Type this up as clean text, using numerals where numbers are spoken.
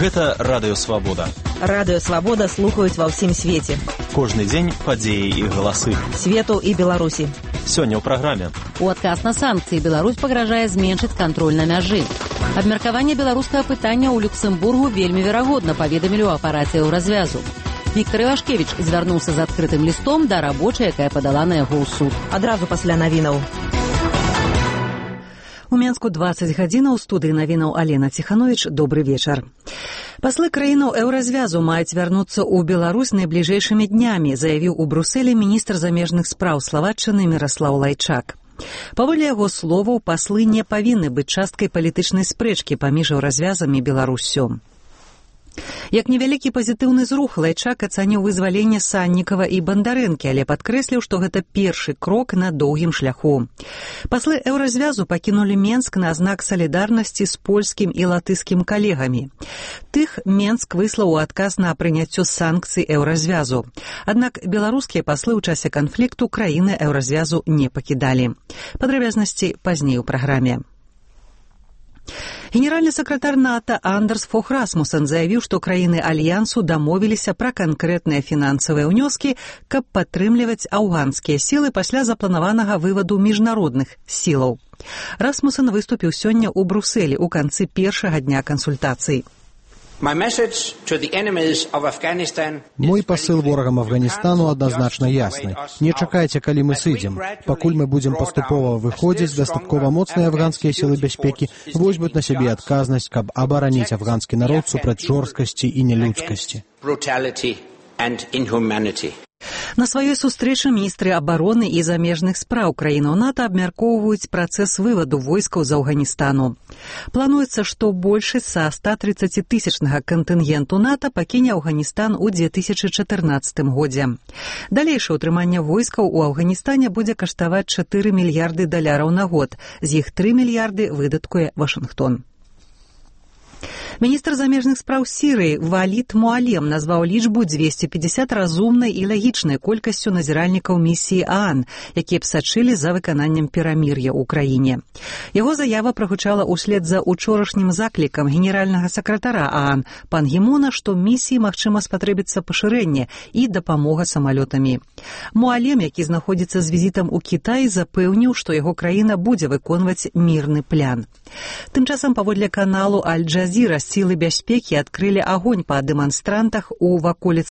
Гэта Радыё Свабода. Радыё Свабода слухаюць ва ўсім свеце. Кожны дзень падзеі і галасы. Свету і Беларусі. Сёння ў праграме. У адказ на санкцыі Беларусь пагражае зменшыць кантроль на мяжы. Абмеркаванне беларускага пытання ў Люксембургу вельмі верагодна, паведамілі ў апараце «Еўразвязу». Віктор Івашкевіч звярнуўся з адкрытым лістом да рабочай, якая падала на яго ў суд. Адразу пасля навінаў. У Менску 20 гадзінаў, у студыі навінаў Алена Ціхановіч. Добры вечар. Паслы краінаў Еўразвязу маюць вярнуцца ў Беларусь найбліжэйшымі днямі, заявіў у Брусэлі міністр замежных спраў Славаччыны Міраслаў Лайчак. Паводле яго словаў, паслы не павінны быць часткай палітычнай спрэчкі паміж Еўразвязам і Беларуссю. Як невялікі пазітыўны зрух, Лайчак ацаніў вызваленне Саннікава і Бандарэнкі, але падкрэсліў, што гэта першы крок на доўгім шляху. Паслы Еўразвязу пакінулі Менск на знак салідарнасці з польскім і латышскім калегамі. Тых Менск выслаў у адказ на прыняццё санкцый Еўразвязу. Аднак беларускія паслы ў часе канфлікту краіны Еўразвязу не пакідалі. Падрабязнасці пазней у праграме. Генеральны сакратар НАТО Андерс Фог Расмуссен заявіў, што краіны Альянсу дамовіліся пра канкрэтныя фінансавыя ўнёскі, каб падтрымліваць афганскія сілы пасля запланаванага вываду міжнародных сілаў. Расмуссен выступіў сёння ў Брусэлі ў канцы першага дня кансультацый. Мой пасыл ворагам Афганістану адназначна ясны. Не чакайце, калі мы сыдзем. Пакуль мы будзем паступова выходзіць, дастаткова моцныя афганскія сілы бяспекі возьмуць на сябе адказнасць, каб абараніць афганскі народ супраць жорсткасці і нелюдскасці. На сваёй сустрэчы міністры абароны і замежных спраў краінаў НАТО абмяркоўваюць працэс вываду войскаў з Афганістану. Плануецца, што большасць са 130-тысячнага кантынгенту НАТО пакіне Афганістан у 2014 годзе. Далейшае ўтрыманне войскаў у Афганістане будзе каштаваць $4 мільярды на год, з іх 3 мільярды выдаткуе Вашынгтон. Міністр замежных спраў Сірыі Валід Муалем назваў лічбу 250 разумнай і лагічнай колькасцю назіральнікаў місіі ААН, якія б сачылі за выкананнем перамір'я ў краіне. Яго заява прагучала ўслед за учорашнім заклікам генеральнага сакратара ААН Пан Гі Муна, што місіі магчыма спатрэбіцца пашырэнне і дапамога самалётамі. Муалем, які знаходзіцца з візітам у Кітаі, запэўніў, што яго краіна будзе выконваць мірны план. Тым часам, паводле каналу Аль-Джазіра, сілы бяспекі адкрылі агонь па дэманстрантах у ваколіцах